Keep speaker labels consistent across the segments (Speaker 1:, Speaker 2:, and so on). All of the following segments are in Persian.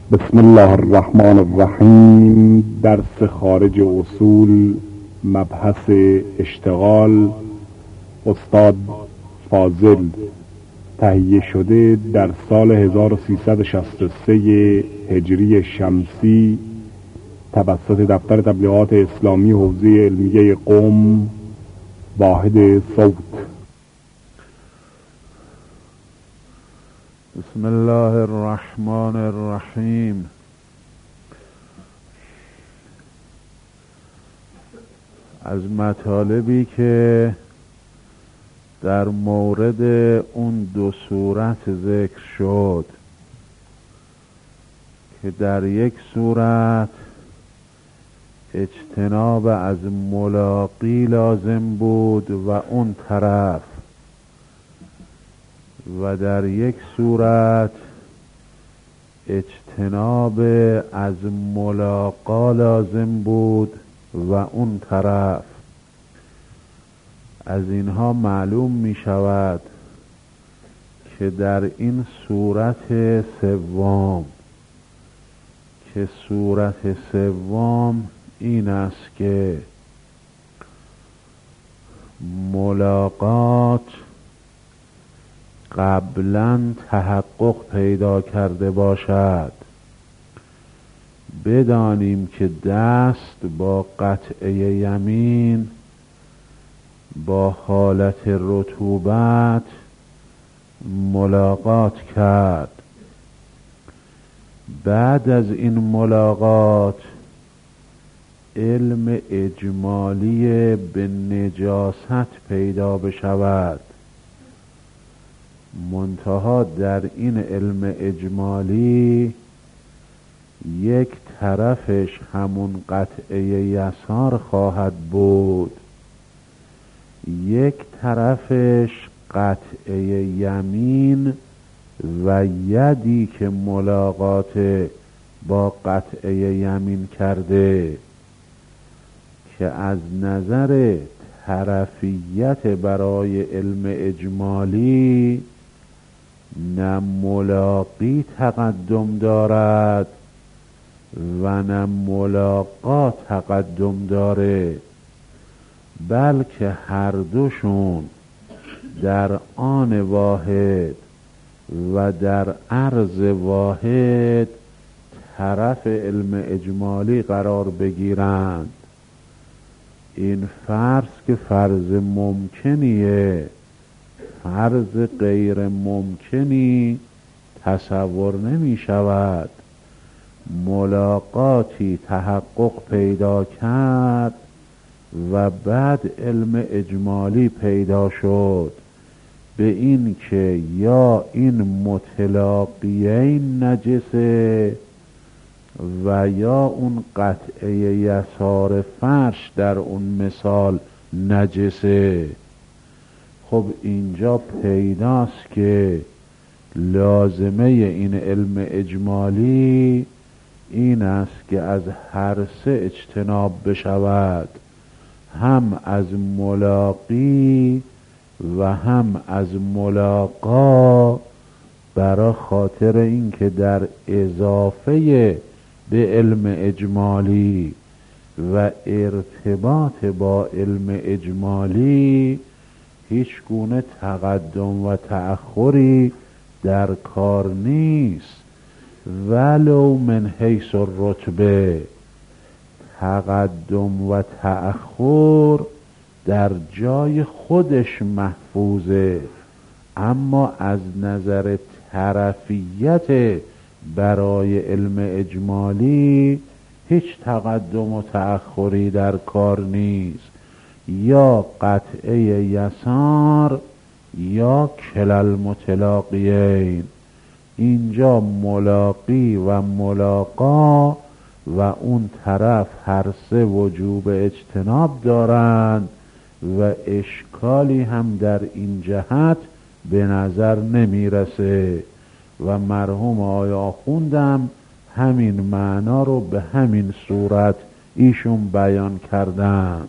Speaker 1: بسم الله الرحمن الرحیم. درس خارج اصول، مبحث اشتغال، استاد فاضل. تهیه شده در سال 1363 هجری شمسی توسط دفتر تبلیغات اسلامی حوزه علمیه قم، واحد صوت.
Speaker 2: بسم الله الرحمن الرحیم. از مطالبی که در مورد اون دو صورت ذکر شد که در یک صورت اجتناب از ملاقی لازم بود و اون طرف، و در یک صورت اجتناب از ملاقا لازم بود و اون طرف. از اینها معلوم می شود که در این صورت سوم، که صورت سوم این است که ملاقات قبلا تحقق پیدا کرده باشد، بدانیم که دست با قطعه یمین با حالت رطوبت ملاقات کرد. بعد از این ملاقات علم اجمالی به نجاست پیدا بشود، منتها در این علم اجمالی یک طرفش همون قطعه یسار خواهد بود، یک طرفش قطعه یمین و یدی که ملاقات با قطعه یمین کرده، که از نظر طرفیت برای علم اجمالی نه ملاقی تقدم دارد و نه ملاقا تقدم داره، بلکه هر دوشون در آن واحد و در عرض واحد طرف علم اجمالی قرار بگیرند. این فرض که فرض ممکنیه، فرض غیر ممکنی تصور نمی شود. ملاقاتی تحقق پیدا کرد و بعد علم اجمالی پیدا شد به این که یا این متلاقیین نجسه و یا اون قطعه یسار فرش در اون مثال نجسه. خب اینجا پیداست که لازمه این علم اجمالی این است که از هر سه اجتناب بشود، هم از ملاقی و هم از ملاقا، برای خاطر این که در اضافه به علم اجمالی و ارتباط با علم اجمالی هیچ گونه تقدم و تأخری در کار نیست، ولو من حیث الرتبه. تقدم و تأخر در جای خودش محفوظه، اما از نظر طرفیت برای علم اجمالی هیچ تقدم و تأخری در کار نیست. یا قطعه یسار یا کلال متلاقیین. اینجا ملاقی و ملاقا و اون طرف هر سه وجوب اجتناب دارند و اشکالی هم در این جهت به نظر نمیرسه و مرحوم آیا خوندم همین معنا رو به همین صورت ایشون بیان کردند.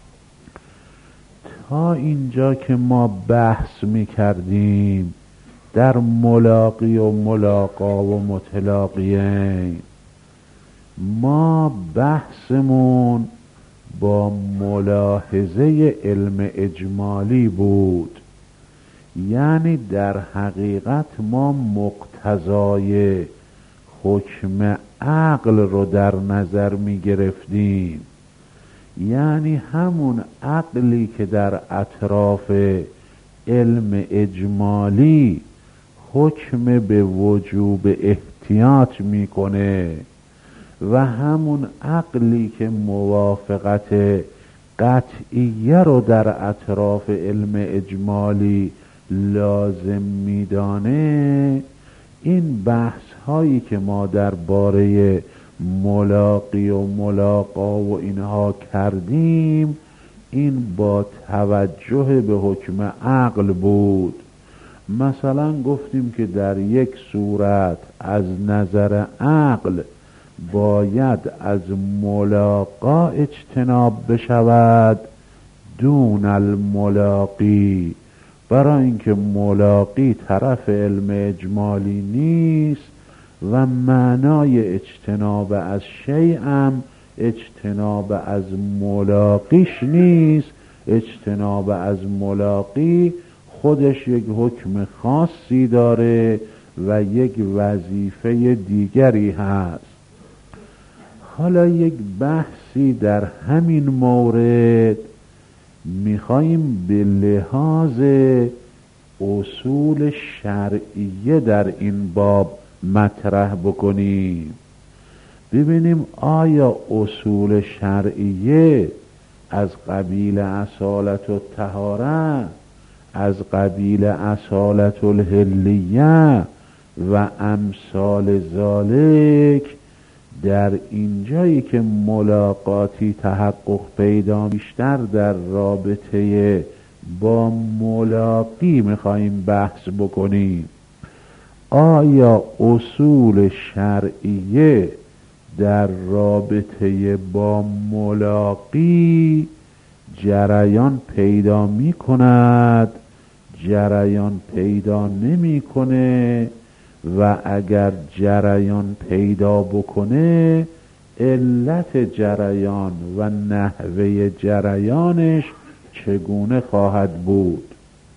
Speaker 2: تا اینجا که ما بحث می کردیم در ملاقی و ملاقا و متلاقیین. ما بحثمون با ملاحظه علم اجمالی بود، یعنی در حقیقت ما مقتضای حکم عقل رو در نظر می گرفتیم، یعنی همون عقلی که در اطراف علم اجمالی حکم به وجوب احتیاط میکنه و همون عقلی که موافقت قطعیه رو در اطراف علم اجمالی لازم میدانه. این بحث هایی که ما درباره ملاقی و ملاقا و اینها کردیم، این با توجه به حکم عقل بود. مثلا گفتیم که در یک صورت از نظر عقل باید از ملاقا اجتناب بشود دون الملاقی، برای اینکه ملاقی طرف علم اجمالی نیست و معنای اجتناب از شیئم اجتناب از ملاقیش نیست. اجتناب از ملاقی خودش یک حکم خاصی داره و یک وظیفه دیگری هست. حالا یک بحثی در همین مورد میخواییم به لحاظ اصول شرعیه در این باب مطرح بکنیم. ببینیم آیا اصول شرعیه از قبیل اصالت و طهاره، از قبیل اصالت الحلیه و امثال ذالک، در اینجایی که ملاقاتی تحقق پیدا بیشتر در رابطه با ملاقی میخواییم بحث بکنیم. آیا اصول شرعیه در رابطه با ملاقی جریان پیدا می کند، جریان پیدا نمی کنه، و اگر جریان پیدا بکنه علت جریان و نحوه جریانش چگونه خواهد بود؟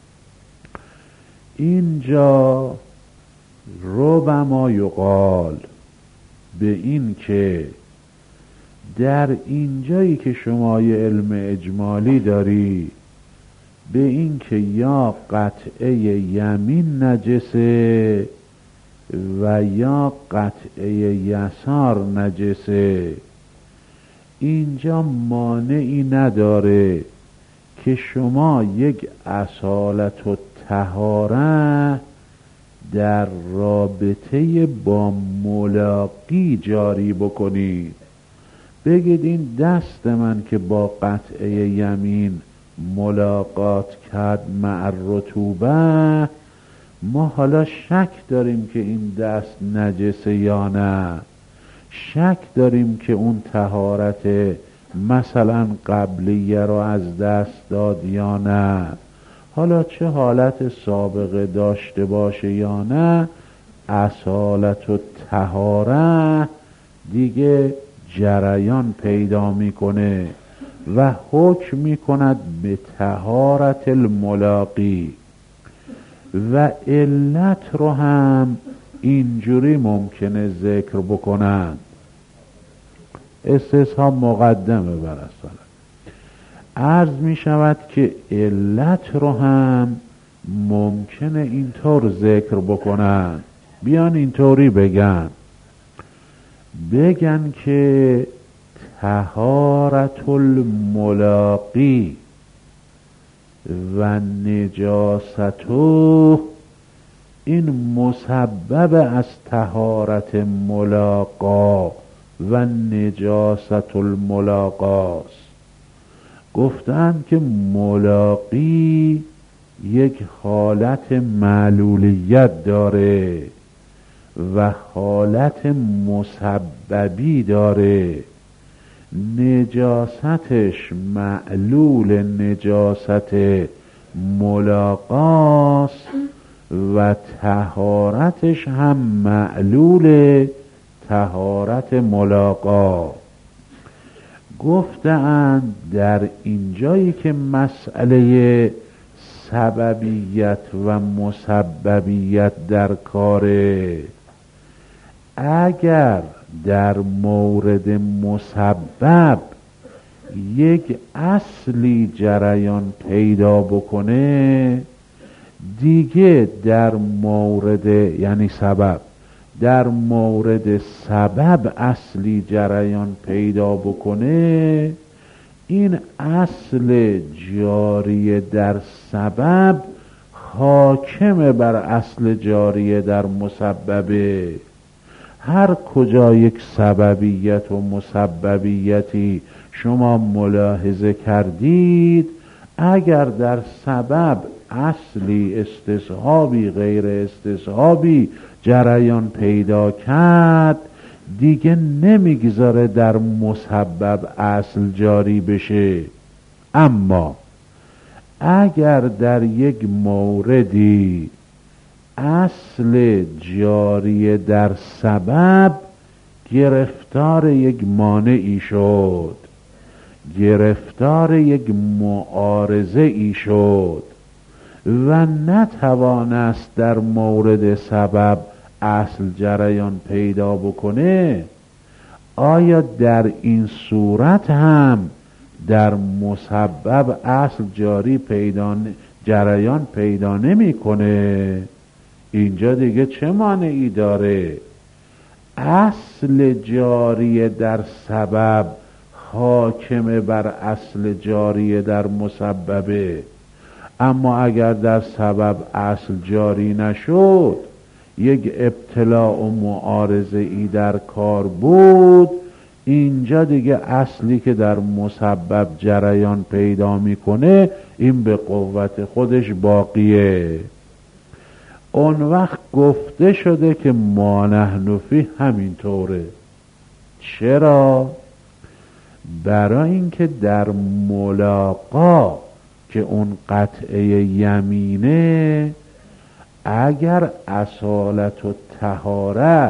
Speaker 2: اینجا ربما یقال به این که در اینجایی که شما یه علم اجمالی داری به این که یا قطعه یمین نجسه و یا قطعه یسار نجسه، اینجا مانعی نداره که شما یک اصالت و طهاره در رابطه با ملاقی جاری بکنید. بگید این دست من که با قطعه یمین ملاقات کرد مع الرطوبه، ما حالا شک داریم که این دست نجسه یا نه، شک داریم که اون طهارت مثلا قبلیه رو از دست داد یا نه، حالا چه حالت سابقه داشته باشه یا نه، اصالت و طهاره دیگه جریان پیدا میکنه و حکم میکند به طهارت الملاقی. و علت رو هم اینجوری ممکنه ذکر بکنن، استصحاب مقدمه بر اصلا. عرض می شود که علت رو هم ممکنه اینطور ذکر بکنن، بیان اینطوری بگن که طهارت الملاقی و نجاستو این مسبب از طهارت ملاقا و نجاست الملاقاست. گفتند که ملاقی یک حالت معلولیت داره و حالت مسببی داره. نجاستش معلول نجاست ملاقاست و طهارتش هم معلول طهارت ملاقا. گفتند در اینجایی که مسئله سببیت و مسببیت در کاره، اگر در مورد مسبب یک اصلی جریان پیدا بکنه، دیگه در مورد یعنی سبب، در مورد سبب اصلی جریان پیدا بکنه، این اصل جاری در سبب حاکم بر اصل جاری در مسببه. هر کجا یک سببیت و مسببیتی شما ملاحظه کردید، اگر در سبب اصلی استصحابی غیر استصحابی جریان پیدا کرد، دیگه نمیگذاره در مسبب اصل جاری بشه. اما اگر در یک موردی اصل جاری در سبب گرفتار یک مانعی شد، گرفتار یک معارضه ای شد و نتوانست در مورد سبب اصل جریان پیدا بکنه، آیا در این صورت هم در مسبب اصل جریان پیدا نمیکنه؟ اینجا دیگه چه مانعی داره؟ اصل جاری در سبب حاکم بر اصل جاری در مسببه. اما اگر در سبب اصل جاری نشد، یک ابتلاء و معارضه ای در کار بود، اینجا دیگه اصلی که در مسبب جریان پیدا میکنه این به قوت خودش باقیه. اون وقت گفته شده که ما نحن فیه همینطوره. چرا؟ برای اینکه در ملاقا که اون قطعه یمینه، اگر اصالت و طهاره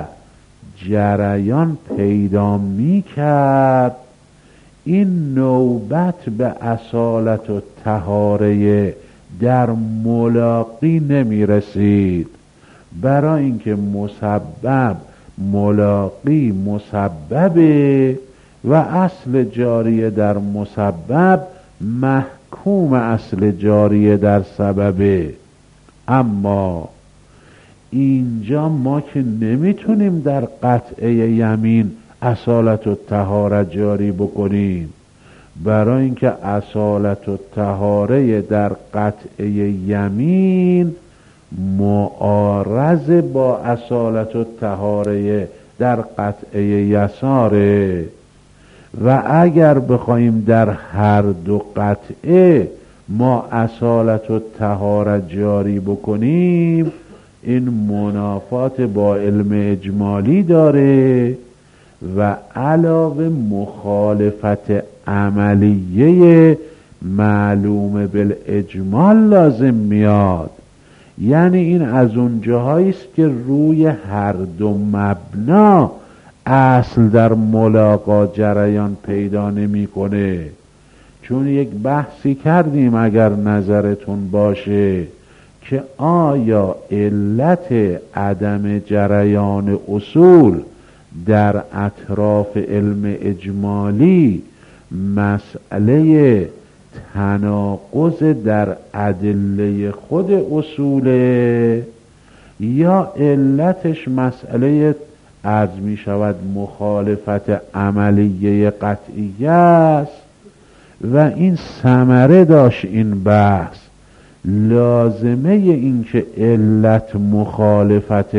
Speaker 2: جریان پیدا می کرد، این نوبت به اصالت و طهاره در ملاقی نمی رسید. برای اینکه مسبب ملاقی مسببه و اصل جاری در مسبب محکوم اصل جاری در سببه. اما اینجا ما که نمیتونیم در قطعه یمین اصالت و طهاره جاری بکنیم، برای اینکه اصالت و طهاره در قطعه یمین معارض با اصالت و طهاره در قطعه یساره، و اگر بخوایم در هر دو قطعه ما اصالت و طهاره جاری بکنیم، این منافات با علم اجمالی داره و علاوه مخالفت عملیه معلوم بالاجمال لازم میاد. یعنی این از اون جاهایی است که روی هر دو مبنا اصل در ملاقا جریان پیدا نمیکنه. چون یک بحثی کردیم اگر نظرتون باشه که آیا علت عدم جریان اصول در اطراف علم اجمالی مسئله تناقض در ادله خود اصوله، یا علتش مسئله عرض می شود مخالفت عملیه قطعیه است؟ و این ثمره داشت این بحث. لازمه این که علت مخالفت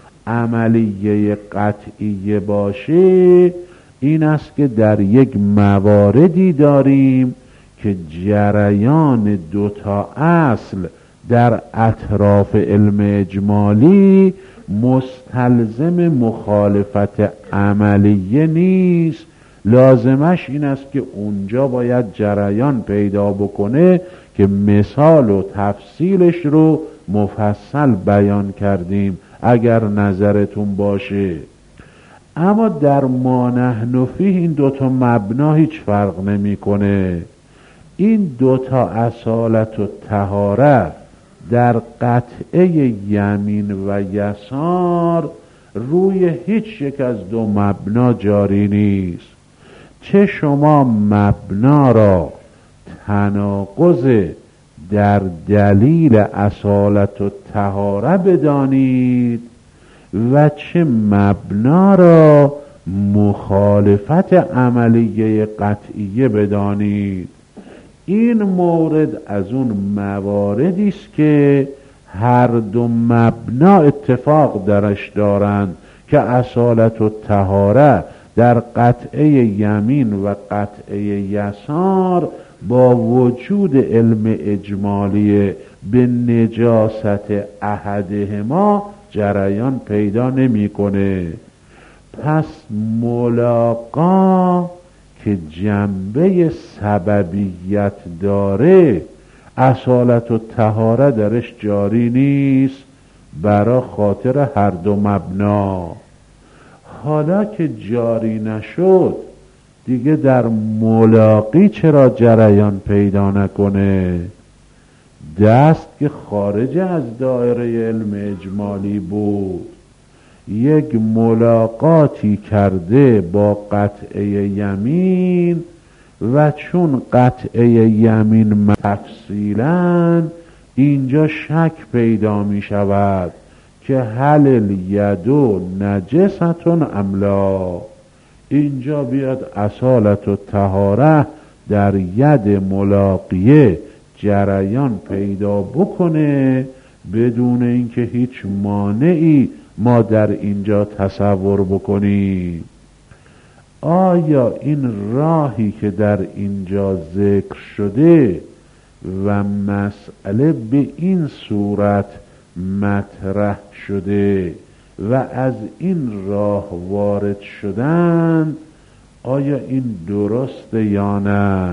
Speaker 2: عملیه قطعیه باشه این است که در یک مواردی داریم که جریان دوتا اصل در اطراف علم اجمالی مستلزم مخالفت عملیه نیست، لازمش این است که اونجا باید جریان پیدا بکنه که مثال و تفصیلش رو مفصل بیان کردیم اگر نظرتون باشه. اما در ما نحن فیه این دوتا مبنا هیچ فرق نمیکنه. این دوتا اصالت و طهارت در قطعه یمین و یسار روی هیچ یک از دو مبنا جاری نیست. چه شما مبنا را تناقض در دلیل اصالت و طهارت بدانید و چه مبنا را مخالفت عملیه قطعیه بدانید. این مورد از اون مواردی است که هر دو مبنا اتفاق درش دارند که اصالت و طهارت در قطعه یمین و قطعه یسار با وجود علم اجمالی به نجاست احدهما جریان پیدا نمیکنه. پس ملاقا که جنبه سببیت داره اصالت و طهارت درش جاری نیست برای خاطر هر دو مبنا. حالا که جاری نشد دیگه در ملاقی چرا جریان پیدا نکنه؟ دست که خارج از دایره علم اجمالی بود، یک ملاقاتی کرده با قطعه یمین و چون قطعه یمین تفصیلا اینجا شک پیدا می شود که هل الیدو نجستون ام لا. اینجا بیاد اصالت و طهارت در ید ملاقیه جریان پیدا بکنه بدون اینکه هیچ مانعی ما در اینجا تصور بکنیم. آیا این راهی که در اینجا ذکر شده و مسئله به این صورت مطرح شده و از این راه وارد شدن، آیا این درسته یا نه؟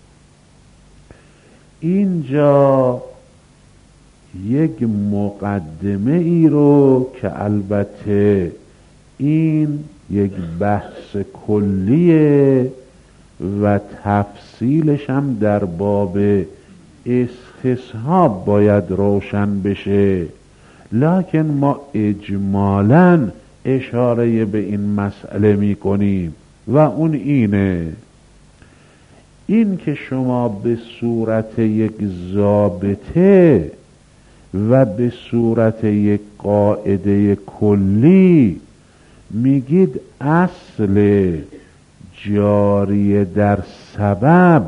Speaker 2: اینجا یک مقدمه ای رو که البته این یک بحث کلیه و تفصیلش هم در باب استصحاب باید روشن بشه، لکن ما اجمالاً اشاره به این مسئله می کنیم و اون اینه، این که شما به صورت یک ضابطه و به صورت یک قاعده کلی میگید اصل جاری در سبب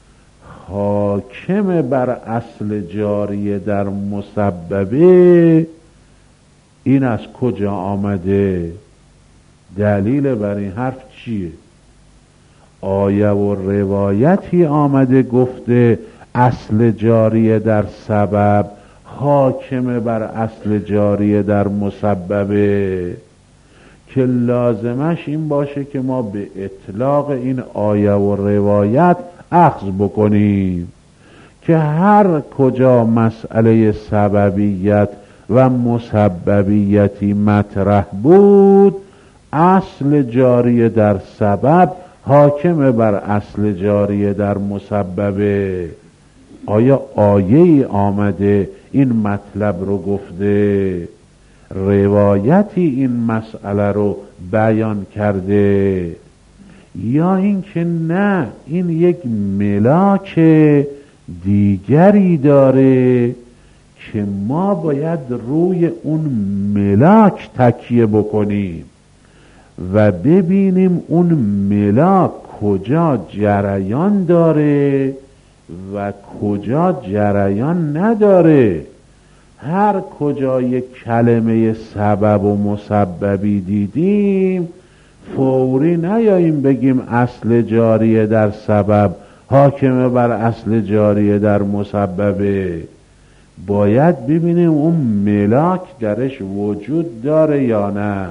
Speaker 2: حاکم بر اصل جاری در مسببه، این از کجا آمده؟ دلیل بر این حرف چیه؟ آیه و روایتی آمده گفته اصل جاری در سبب حاکم بر اصل جاری در مسببه که لازمش این باشه که ما به اطلاق این آیه و روایت اخذ بکنیم که هر کجا مسئله سببیت و مسببیتی مطرح بود اصل جاری در سبب حاکم بر اصل جاری در مسببه. آیا آیه‌ای آمده این مطلب رو گفته؟ روایتی این مسئله رو بیان کرده؟ یا اینکه نه این یک ملاک دیگری داره که ما باید روی اون ملاک تکیه بکنیم و ببینیم اون ملاک کجا جریان داره و کجا جریان نداره. هر کجا یک کلمه سبب و مسببی دیدیم فوری نیاییم بگیم اصل جاریه در سبب حاکمه بر اصل جاریه در مسببه. باید ببینیم اون ملاک درش وجود داره یا نه.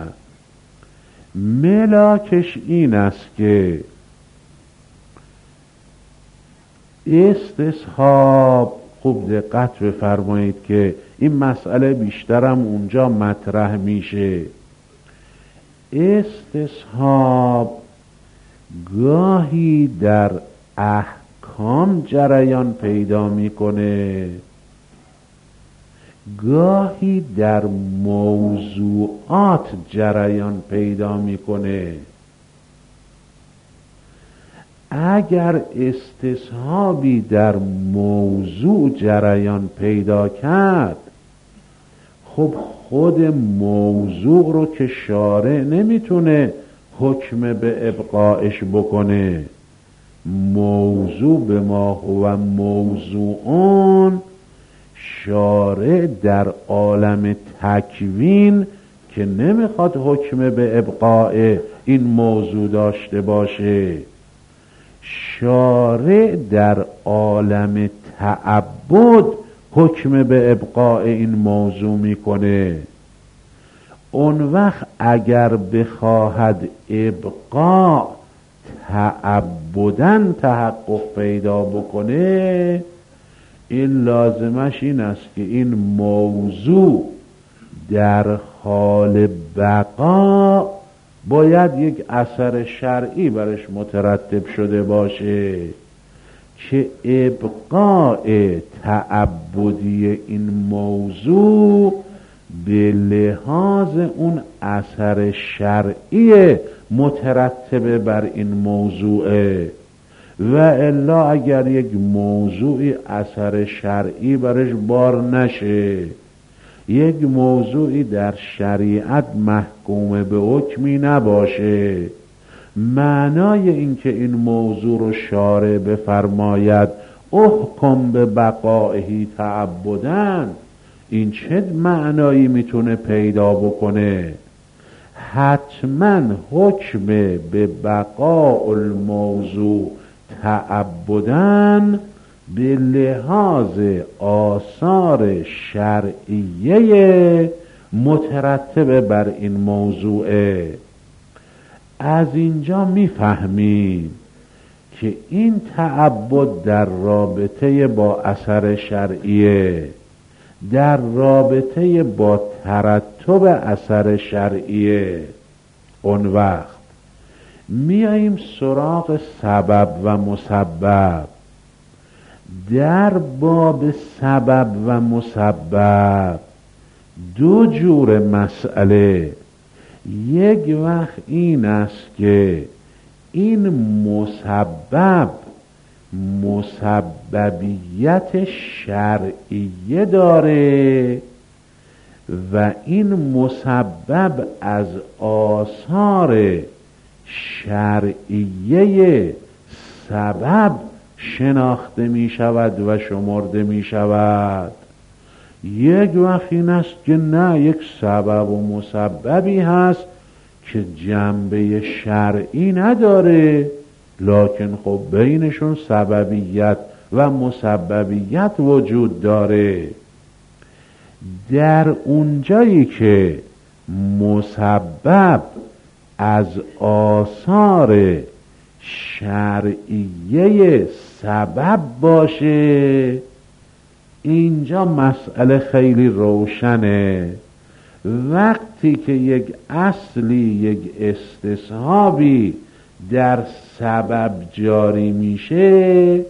Speaker 2: ملاکش این است که استصحاب، خوب دقت بفرمایید که این مسئله بیشترم اونجا مطرح میشه. استصحاب گاهی در احکام جریان پیدا میکنه، گاهی در موضوعات جریان پیدا میکنه. اگر استصحابی در موضوع جریان پیدا کرد، خب خود موضوع رو که شارع نمیتونه حکم به ابقایش بکنه. موضوع به ما هو موضوعون، شارع در عالم تکوین که نمیخواد حکم به ابقاء این موضوع داشته باشه، شارع در عالم تعبد حکم به ابقاء این موضوع میکنه. اون وقت اگر بخواهد ابقاء تعبداً تحقق پیدا بکنه، این لازمش این است که این موضوع در حال بقا باید یک اثر شرعی برش مترتب شده باشه که ابقاء تعبدی این موضوع به لحاظ اون اثر شرعی مترتب بر این موضوعه. و الا اگر یک موضوعی اثر شرعی برش بار نشه، یک موضوعی در شریعت محکوم به حکمی نباشه، معنای این که این موضوع رو شارع بفرماید احکم به بقائهی تعبدن، این چه معنایی میتونه پیدا بکنه؟ حتما حکم به بقاء الموضوع تعبدن به لحاظ آثار شرعیه مترتب بر این موضوعه. از اینجا میفهمیم که این تعبد در رابطه با اثر شرعیه، در رابطه با ترتب اثر شرعیه. اون وقت میاییم سراغ سبب و مسبب. در باب سبب و مسبب دو جور مسئله. یک وقت این است که این مسبب مسببیت شرعیه داره و این مسبب از آثار شرعیه سبب شناخته می شود و شمرده می شود. یک وقت این است که نه، یک سبب و مسببی هست که جنبه شرعی نداره، لکن خب بینشون سببیت و مسببیت وجود داره. در اونجایی که مسبب از آثار شرعیه سبب باشه، اینجا مسئله خیلی روشنه. وقتی که یک اصلی، یک استصحابی در سبب جاری میشه،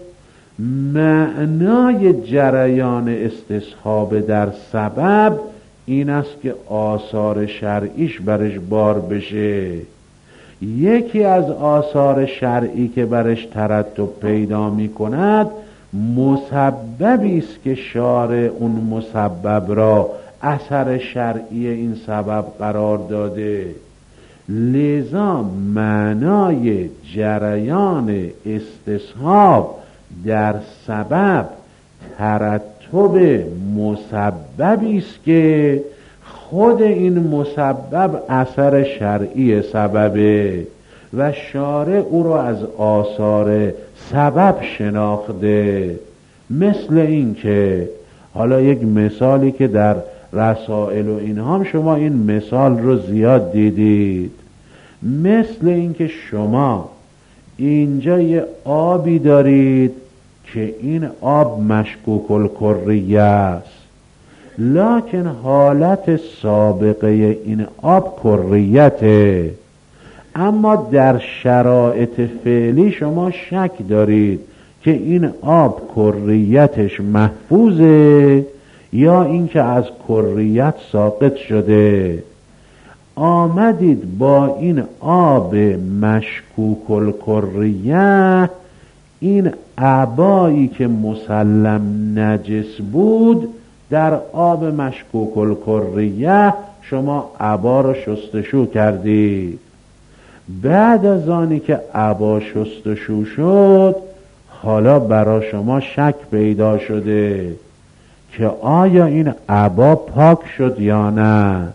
Speaker 2: معنای جریان استصحاب در سبب این است که آثار شرعیش برش بار بشه. یکی از آثار شرعی که برش ترتب پیدا می کند مسببی است که شارع اون مسبب را اثر شرعی این سبب قرار داده. لذا معنای جریان استصحاب در سبب ترتب مسببی است که خود این مسبب اثر شرعی سببه و شارع او را از آثار سبب شناخته. مثل این که حالا یک مثالی که در رسائل و اینها هم شما این مثال رو زیاد دیدید، مثل این که شما اینجا یه آبی دارید که این آب مشکوک الکریه است. لکن حالت سابقه این آب کریته، اما در شرایط فعلی شما شک دارید که این آب کریتش محفوظه یا اینکه از کریت ساقط شده. آمدید با این آب مشکوک الکریه، این عبایی که مسلم نجس بود در آب مشکوک الکریه شما عبا رو شستشو کردید. بعد از آنی که عبا شستشو شد حالا برای شما شک پیدا شده که آیا این عبا پاک شد یا نه.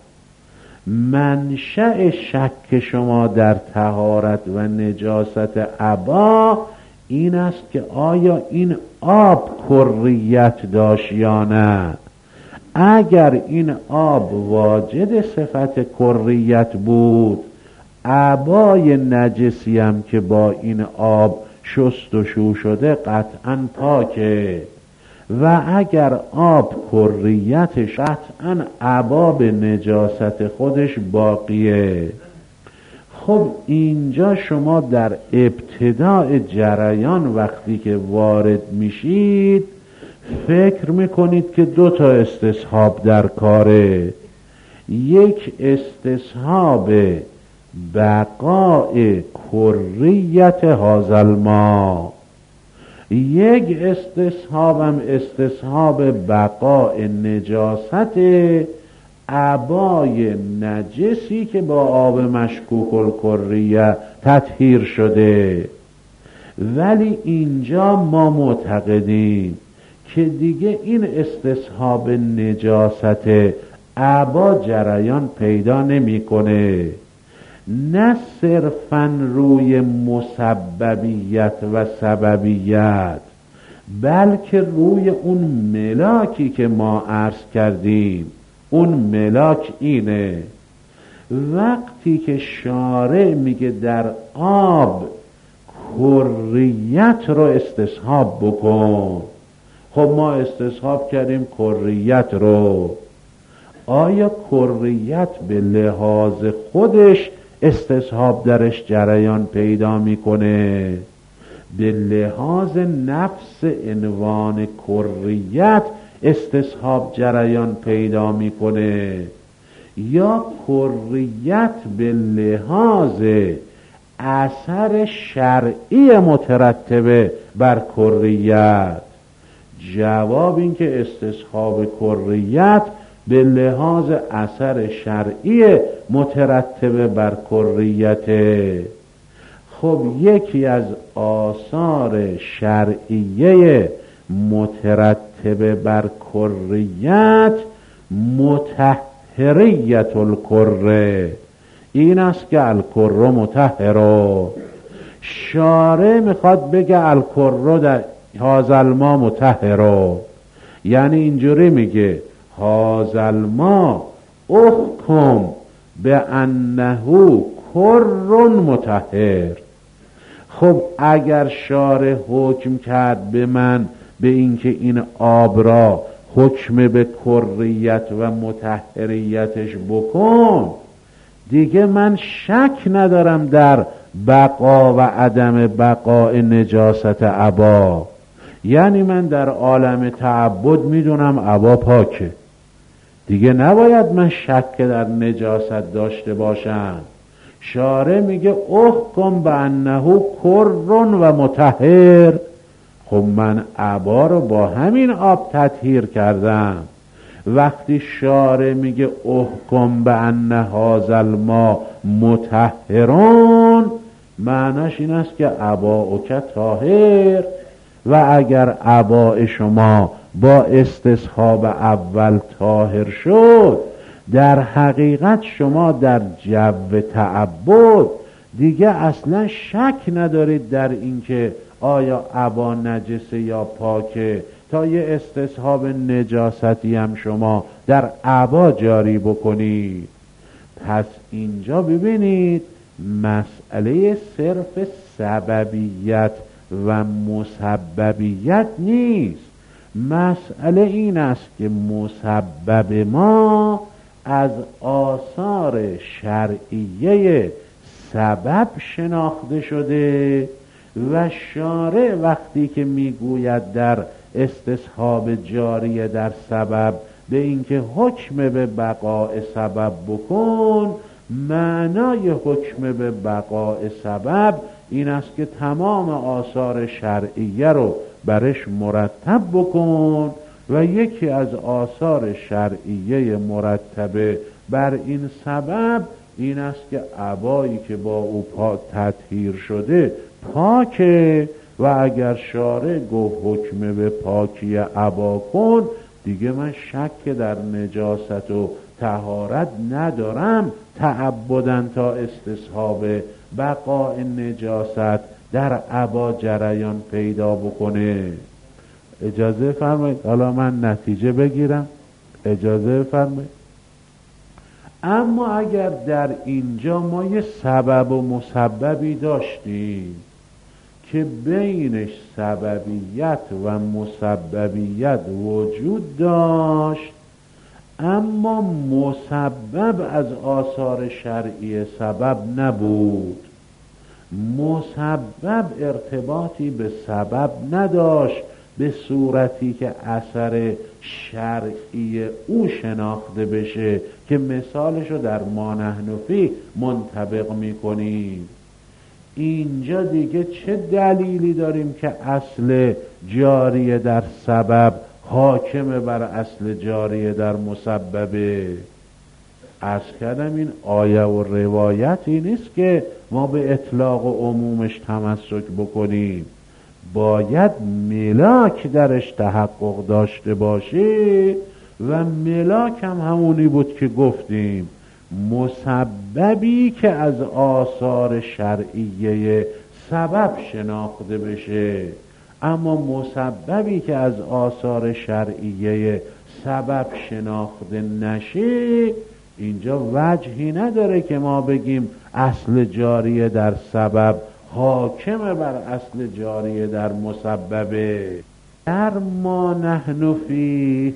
Speaker 2: منشأ شک شما در طهارت و نجاست عبا این است که آیا این آب کریت داشت یا نه. اگر این آب واجد صفت کریت بود، عبای نجسی هم که با این آب شستشو شده قطعا پاکه، و اگر آب کریتش قطعا عبا به نجاست خودش باقیه. خب اینجا شما در ابتداء جریان وقتی که وارد میشید فکر میکنید که دو تا استصحاب در کاره. یک استصحاب بقاء کریت هذا الماء، یک استصحابم استصحاب بقاء نجاست عبای نجسی که با آب مشکوک الکریه تطهیر شده. ولی اینجا ما معتقدیم که دیگه این استصحاب نجاست عبا جریان پیدا نمیکنه، نه صرفاً روی مسببیت و سببیت، بلکه روی اون ملاکی که ما عرض کردیم. اون ملاک اینه، وقتی که شارع میگه در آب کریت رو استصحاب بکن، خب ما استصحاب کردیم کریت رو. آیا کریت به لحاظ خودش استصحاب درش جریان پیدا میکنه؟ به لحاظ نفس عنوان کریت استصحاب جریان پیدا میکنه، یا کریت به لحاظ اثر شرعی مترتبه بر کریت؟ جواب این که استصحاب کریت به لحاظ اثر شرعی مترتبه بر کریته. خب یکی از آثار شرعیه مترتبه بر کریت مطهریت الکره، این است که الکره مطهره. شارع میخواد بگه الکره در هذا الماء مطهره، یعنی اینجوری میگه هذا الماء احکم بانه کر مطهر. خب اگر شارع حکم کرد به من به اینکه این آب را حکم به کریت و مطهریتش بکن، دیگه من شک ندارم در بقا و عدم بقاء نجاست عبا. یعنی من در عالم تعبد میدونم عبا پاکه، دیگه نباید من شک در نجاست داشته باشم. شارع میگه احکم بانه کر و مطهر، خب من عبا رو با همین آب تطهیر کردم. وقتی شارع میگه احکم بانه هذا الماء مطهرون، معناش این است که عباؤک طاهر. و اگر عباء شما با استصحاب اول طاهر شد، در حقیقت شما در جو تعبد دیگه اصلا شک ندارید در اینکه آیا عبا نجسه یا پاکه، تا یه استصحاب نجاستی هم شما در عبا جاری بکنید. پس اینجا ببینید مسئله صرف سببیت و مسببیت نیست، مسئله این است که مسبب ما از آثار شرعیه سبب شناخته شده و شارع وقتی که میگوید در استصحاب جاریه در سبب به اینکه حکم به بقاء سبب بکن، معنای حکم به بقاء سبب این است که تمام آثار شرعیه رو برش مرتب بکن و یکی از آثار شرعیه مرتبه بر این سبب این است که عبایی که با او تطهیر شده پاکه و اگر شارع گفت حکم به پاکی عبا کن، دیگه من شک در نجاست و طهارت ندارم تعبداً تا استصحاب بقاء نجاست در عبا جریان پیدا بکنه. اجازه فرمایید حالا من نتیجه بگیرم، اجازه فرمایید. اما اگر در اینجا ما یه سبب و مسببی داشتیم که بینش سببیت و مسببیت وجود داشت، اما مسبب از آثار شرعی سبب نبود، مسبب ارتباطی به سبب نداشت به صورتی که اثر شرعی او شناخته بشه که مثالشو در ما نحن فیه منطبق میکنیم. اینجا دیگه چه دلیلی داریم که اصل جاریه در سبب حاکم بر اصل جاریه در مسببه؟ عرض کردم این آیه و روایتی نیست که ما به اطلاق و عمومش تمسک بکنیم، باید ملاک درش تحقق داشته باشه و ملاک هم همونی بود که گفتیم مسببی که از آثار شرعیه سبب شناخته بشه. اما مسببی که از آثار شرعیه سبب شناخته نشه اینجا وجهی نداره که ما بگیم اصل جاریه در سبب حاکم بر اصل جاریه در مسببه. در ما نحن فیه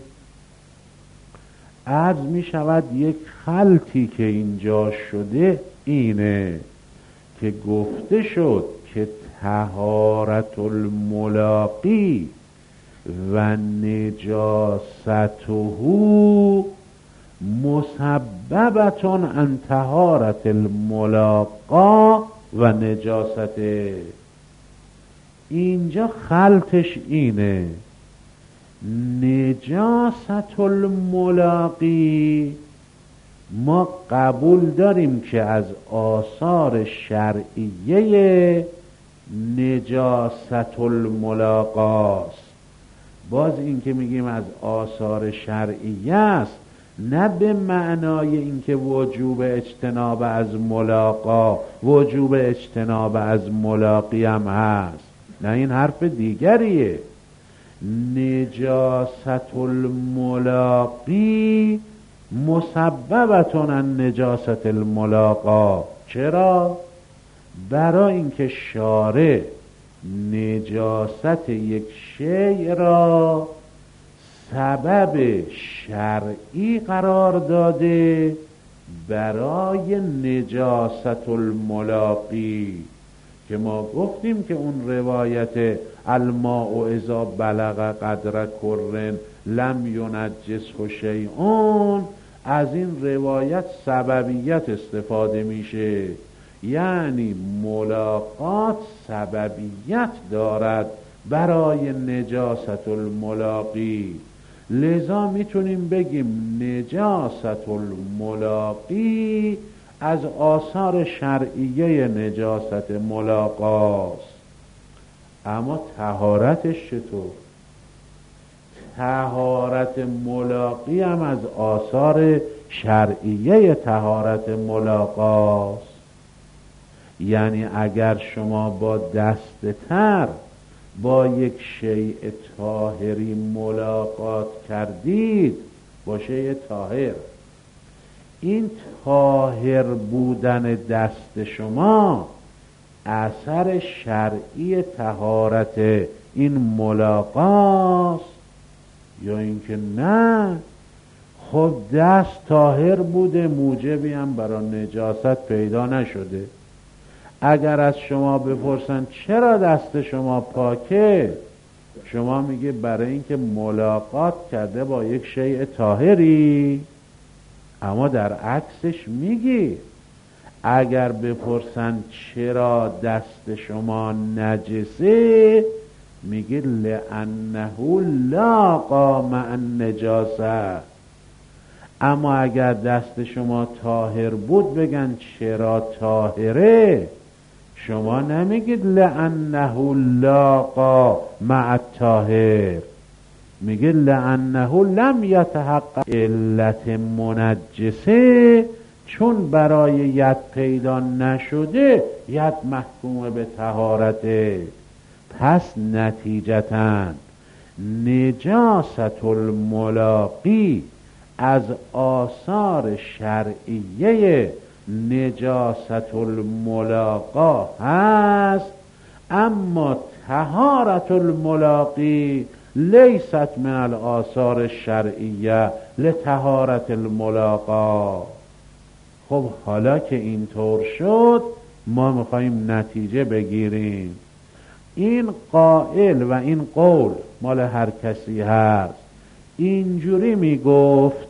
Speaker 2: عرض می شود یک خلطی که اینجا شده اینه که گفته شد که طهارت الملاقی و نجاسته مسببتون عن طهارت الملاقا و نجاسته. اینجا خلطش اینه نجاست الملاقی ما قبول داریم که از آثار شرعیه نجاست الملاقاست. باز این که میگیم از آثار شرعیه است نه به معنای اینکه وجوب اجتناب از ملاقا وجوب اجتناب از ملاقی هم هست، نه این حرف دیگریه. نجاست الملاقی مسببتون عن نجاست الملاقا. چرا؟ برای اینکه شارع نجاست یک شیء را سبب شرعی قرار داده برای نجاست الملاقی که ما گفتیم که اون روایت الماء اذا بلغ قدر کرن لم ینجسه شیء از این روایت سببیت استفاده میشه، یعنی ملاقات سببیت دارد برای نجاست الملاقی. لذا میتونیم بگیم نجاست الملاقی از آثار شرعیه نجاست ملاقاست. اما طهارتش چطور؟ طهارت ملاقی هم از آثار شرعیه طهارت ملاقاست. یعنی اگر شما با دست تر با یک شیء طاهری ملاقات کردید با شیء طاهر، این طاهر بودن دست شما اثر شرعی طهارت این ملاقاست یا اینکه نه خب دست طاهر بوده، موجبی هم برای نجاست پیدا نشده. اگر از شما بپرسن چرا دست شما پاکه، شما میگه برای اینکه ملاقات کرده با یک شیء طاهری. اما در عکسش میگی اگر بپرسن چرا دست شما نجسه، میگه لأنه لاقا مع النجاسه. اما اگر دست شما طاهر بود بگن چرا طاهره، شما نمیگید لأنه لاقا مع الطاهر، میگه لأنه لم یتحقق علت منجسه، چون برای ید پیدا نشده ید محکوم به طهارته. پس نتیجتاً نجاست الملاقی از آثار شرعیه نجاست الملاقا هست، اما طهارت الملاقی لیست من الآثار الشرعیه لطهارت الملاقا. خب حالا که اینطور شد ما میخواییم نتیجه بگیریم. این قائل و این قول مال هر کسی هست. اینجوری میگفت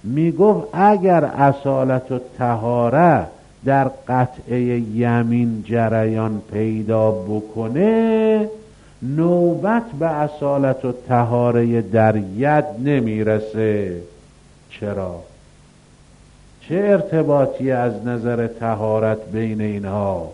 Speaker 2: اگر اصالت و طهاره در قطعه یمین جریان پیدا بکنه، نوبت به اصالت و طهاره در ید نمیرسه. چرا؟ چه ارتباطی از نظر طهارت بین اینها؟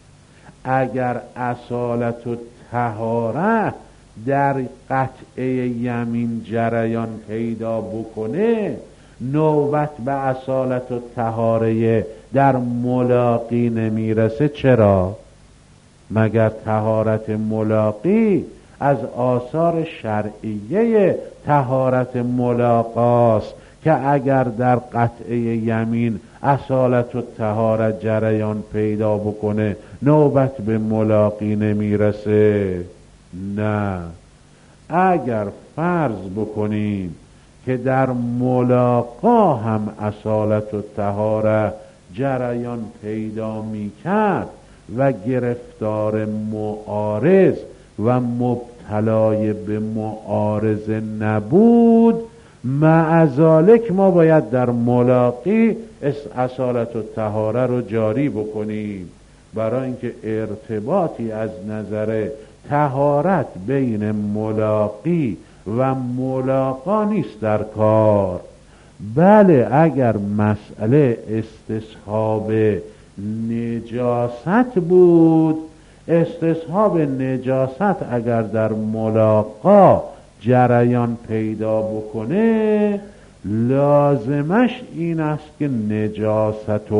Speaker 2: اگر اصالت و طهاره در قطعه یمین جریان پیدا بکنه، نوبت به اصالت و طهاره در ملاقی نمیرسه. چرا؟ مگر طهارت ملاقی از آثار شرعیه طهارت ملاقاست که اگر در قطعه یمین اصالت و طهارت جریان پیدا بکنه نوبت به ملاقی نمیرسه؟ نه. اگر فرض بکنیم که در ملاقا هم اصالت و طهارت جریان پیدا میکرد و گرفتار معارض و مبتلای به معارضه نبود، معذالک ما باید در ملاقی اصالت و طهاره رو جاری بکنیم، برای اینکه ارتباطی از نظر طهارت بین ملاقی و ملاقا نیست در کار. بله اگر مسئله استصحاب نجاست بود، استصحاب نجاست اگر در ملاقا جریان پیدا بکنه، لازمش این است که نجاست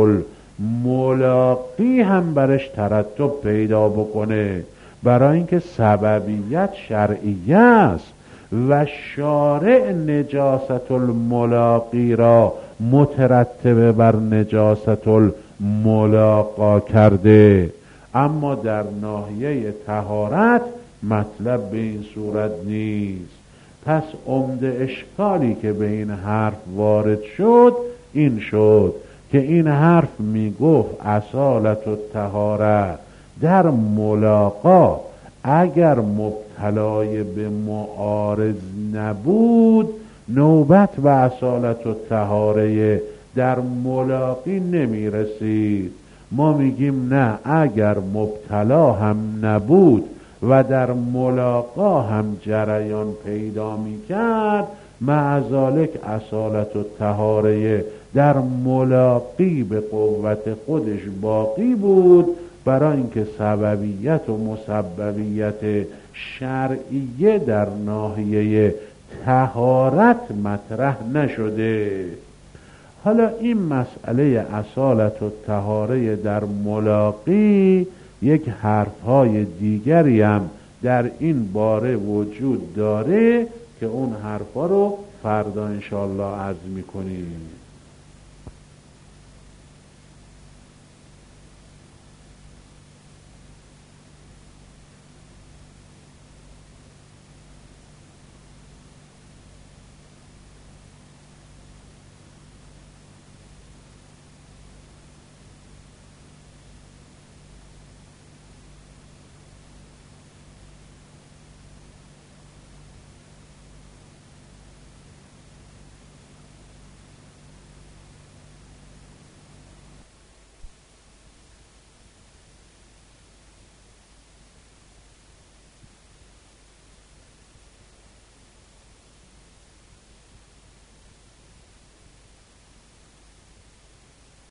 Speaker 2: الملاقی هم برش ترتب پیدا بکنه، برای اینکه سببیت شرعیه است و شارع نجاست الملاقی را مترتب بر نجاست الملاقا کرده. اما در ناحیه طهارت مطلب به این صورت نیست. پس عمده اشکالی که به این حرف وارد شد این شد که این حرف می گفت اصالت و طهارت در ملاقا اگر مبتلای به معارض نبود، نوبت به اصالت و طهاره در ملاقی نمی رسید. ما میگیم نه، اگر مبتلا هم نبود و در ملاقا هم جریان پیدا میکرد، معذالک اصالت و طهاره در ملاقی به قوت خودش باقی بود، برای اینکه سببیت و مسببیت شرعیه در ناحیه طهارت مطرح نشده. حالا این مسئله اصالت و طهاره در ملاقی یک حرفهای دیگری هم در این باره وجود داره که اون حرفا رو فردا انشاءالله عرض میکنیم.